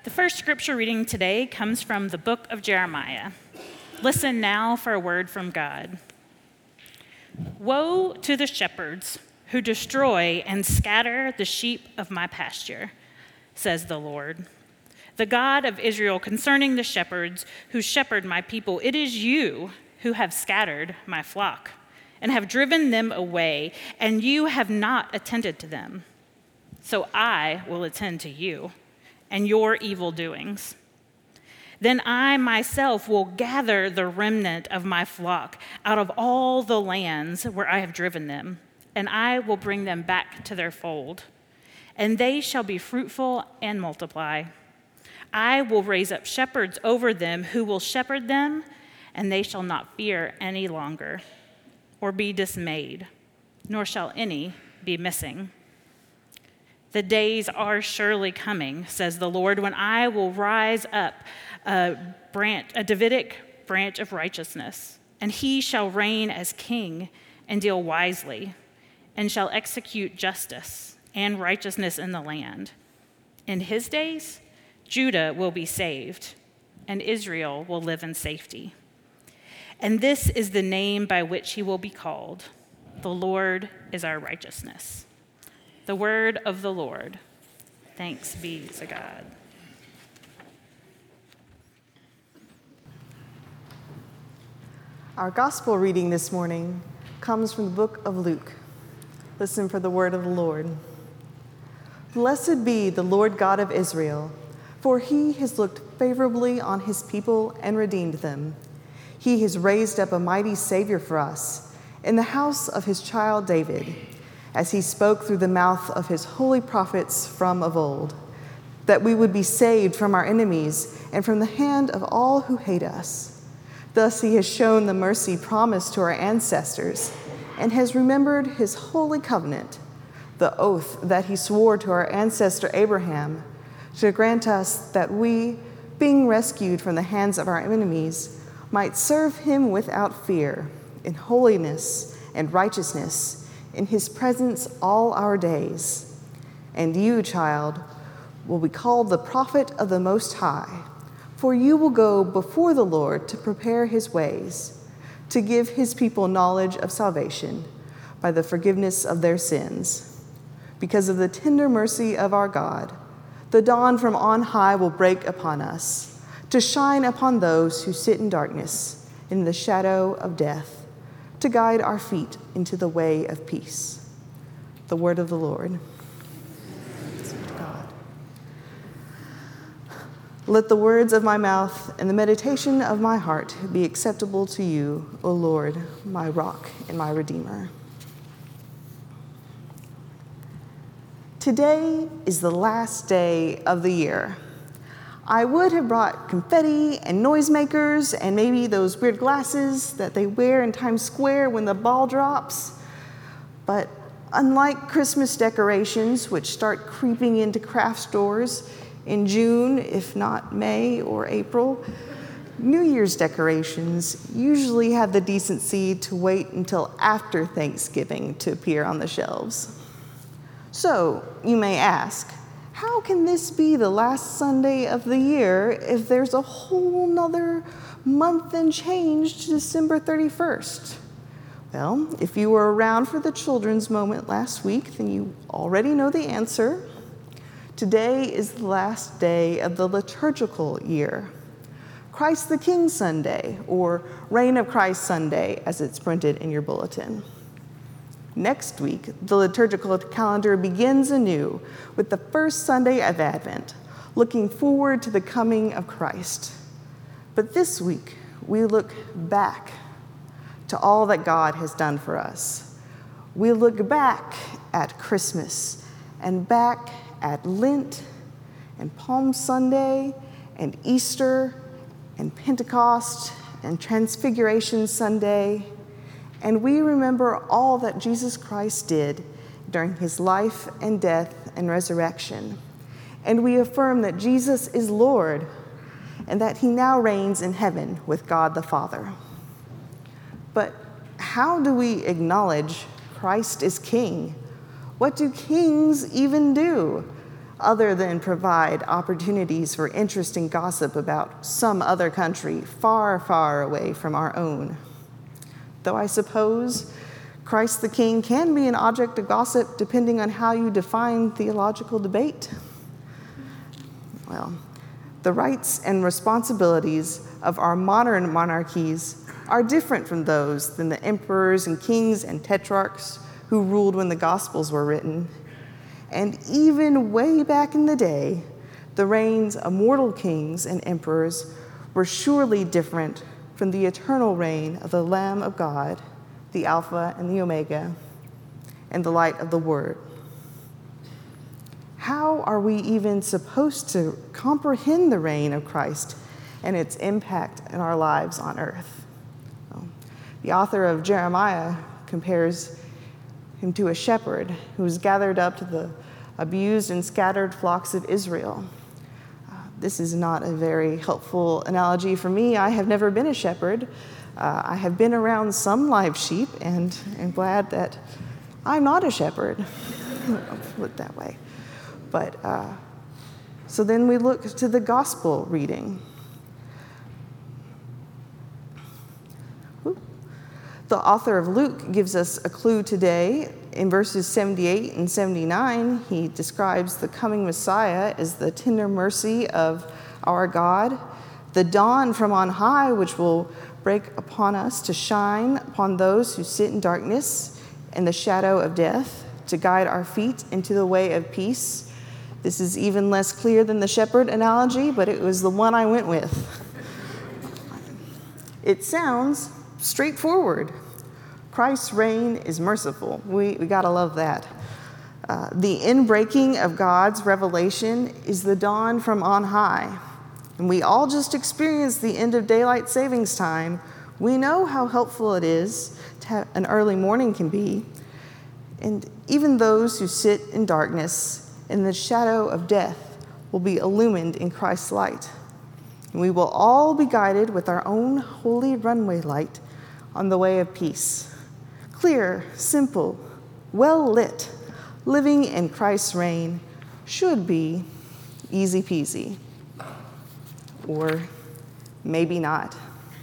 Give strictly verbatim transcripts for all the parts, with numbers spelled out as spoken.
The first scripture reading today comes from the book of Jeremiah. Listen now for a word from God. Woe to the shepherds who destroy and scatter the sheep of my pasture, says the Lord, the God of Israel, concerning the shepherds who shepherd my people. It is you who have scattered my flock and have driven them away, and you have not attended to them. So I will attend to you and your evil doings. Then I myself will gather the remnant of my flock out of all the lands where I have driven them, and I will bring them back to their fold, and they shall be fruitful and multiply. I will raise up shepherds over them who will shepherd them, and they shall not fear any longer or be dismayed, nor shall any be missing. The days are surely coming, says the Lord, when I will rise up a branch, a Davidic branch of righteousness, and he shall reign as king and deal wisely, and shall execute justice and righteousness in the land. In his days, Judah will be saved, and Israel will live in safety. And this is the name by which he will be called. The Lord is our righteousness. The word of the Lord. Thanks be to God. Our gospel reading this morning comes from the book of Luke. Listen for the word of the Lord. Blessed be the Lord God of Israel, for he has looked favorably on his people and redeemed them. He has raised up a mighty Savior for us in the house of his child David, as he spoke through the mouth of his holy prophets from of old, that we would be saved from our enemies and from the hand of all who hate us. Thus he has shown the mercy promised to our ancestors and has remembered his holy covenant, the oath that he swore to our ancestor Abraham, to grant us that we, being rescued from the hands of our enemies, might serve him without fear, in holiness and righteousness, in his presence all our days. And you, child, will be called the prophet of the Most High, for you will go before the Lord to prepare his ways, to give his people knowledge of salvation by the forgiveness of their sins. Because of the tender mercy of our God, the dawn from on high will break upon us, to shine upon those who sit in darkness, in the shadow of death, to guide our feet into the way of peace. The word of the Lord. Thanks be to God. Let the words of my mouth and the meditation of my heart be acceptable to you, O Lord, my rock and my redeemer. Today is the last day of the year. I would have brought confetti and noisemakers and maybe those weird glasses that they wear in Times Square when the ball drops. But unlike Christmas decorations, which start creeping into craft stores in June, if not May or April, New Year's decorations usually have the decency to wait until after Thanksgiving to appear on the shelves. So, you may ask, how can this be the last Sunday of the year if there's a whole nother month and change to December thirty-first? Well, if you were around for the children's moment last week, then you already know the answer. Today is the last day of the liturgical year. Christ the King Sunday, or Reign of Christ Sunday, as it's printed in your bulletin. Next week, the liturgical calendar begins anew with the first Sunday of Advent, looking forward to the coming of Christ. But this week, we look back to all that God has done for us. We look back at Christmas and back at Lent and Palm Sunday and Easter and Pentecost and Transfiguration Sunday, and we remember all that Jesus Christ did during his life and death and resurrection. And we affirm that Jesus is Lord and that he now reigns in heaven with God the Father. But how do we acknowledge Christ is King? What do kings even do? other than provide opportunities for interesting gossip about some other country far, far away from our own. Though I suppose Christ the King can be an object of gossip depending on how you define theological debate. Well, the rights and responsibilities of our modern monarchies are different from those than the emperors and kings and tetrarchs who ruled when the Gospels were written. And even way back in the day, the reigns of mortal kings and emperors were surely different from the eternal reign of the Lamb of God, the Alpha and the Omega, and the light of the Word. How are we even supposed to comprehend the reign of Christ and its impact in our lives on earth? Well, the author of Jeremiah compares him to a shepherd who was gathered up to the abused and scattered flocks of Israel. Uh, this is not a very helpful analogy for me. I have never been a shepherd. Uh, I have been around some live sheep and am glad that I'm not a shepherd. I'll put it that way. But uh, so then we look to the gospel reading. The author of Luke gives us a clue today. In verses seventy-eight and seventy-nine, he describes the coming Messiah as the tender mercy of our God, the dawn from on high, which will break upon us to shine upon those who sit in darkness and the shadow of death, to guide our feet into the way of peace. This is even less clear than the shepherd analogy, but it was the one I went with. It sounds straightforward. Christ's reign is merciful. We, we gotta love that. Uh, the inbreaking of God's revelation is the dawn from on high. And we all just experienced the end of daylight savings time. We know how helpful it is to have an early morning can be. And even those who sit in darkness in the shadow of death will be illumined in Christ's light. And we will all be guided with our own holy runway light on the way of peace. Clear, simple, well lit, living in Christ's reign should be easy peasy. Or maybe not.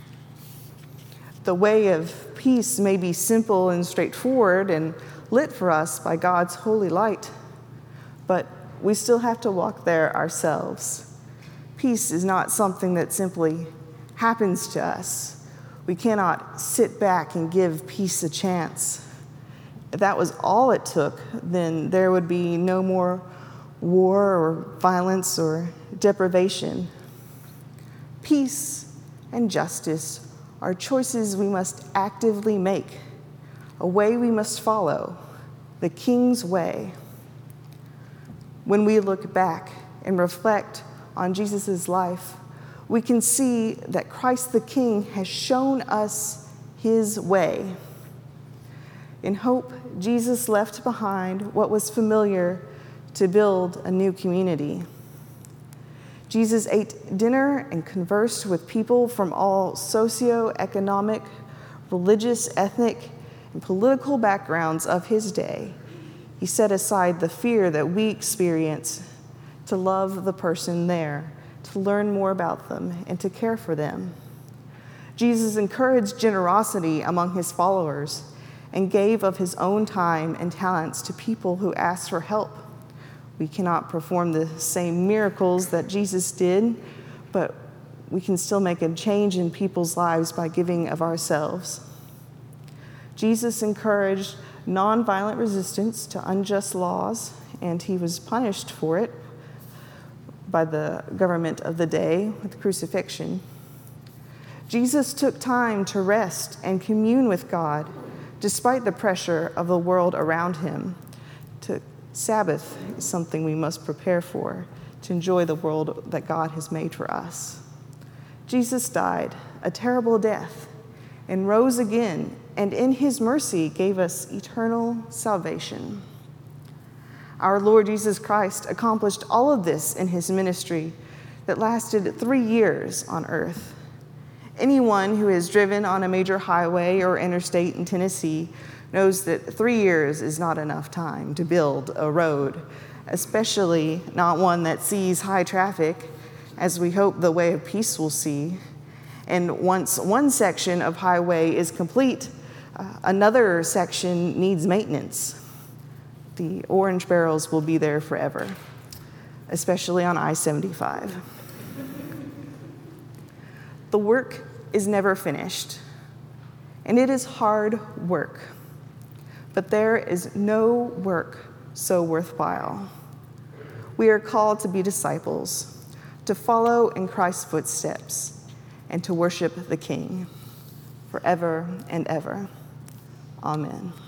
The way of peace may be simple and straightforward and lit for us by God's holy light, but we still have to walk there ourselves. Peace is not something that simply happens to us. We cannot sit back and give peace a chance. If that was all it took, then there would be no more war or violence or deprivation. Peace and justice are choices we must actively make, a way we must follow, the King's way. When we look back and reflect on Jesus' life, we can see that Christ the King has shown us his way. In hope, Jesus left behind what was familiar to build a new community. Jesus ate dinner and conversed with people from all socioeconomic, religious, ethnic, and political backgrounds of his day. He set aside the fear that we experience to love the person there, to learn more about them, and to care for them. Jesus encouraged generosity among his followers and gave of his own time and talents to people who asked for help. We cannot perform the same miracles that Jesus did, but we can still make a change in people's lives by giving of ourselves. Jesus encouraged nonviolent resistance to unjust laws, and he was punished for it by the government of the day with crucifixion. Jesus took time to rest and commune with God despite the pressure of the world around him. To Sabbath is something we must prepare for, to enjoy the world that God has made for us. Jesus died a terrible death and rose again, and in his mercy gave us eternal salvation. Our Lord Jesus Christ accomplished all of this in his ministry that lasted three years on earth. Anyone who has driven on a major highway or interstate in Tennessee knows that three years is not enough time to build a road especially not one that sees high traffic, as we hope the way of peace will see. And once one section of highway is complete, uh, another section needs maintenance. The orange barrels will be there forever, especially on I seventy-five. The work is never finished, and it is hard work, but there is no work so worthwhile. We are called to be disciples, to follow in Christ's footsteps, and to worship the King forever and ever. Amen.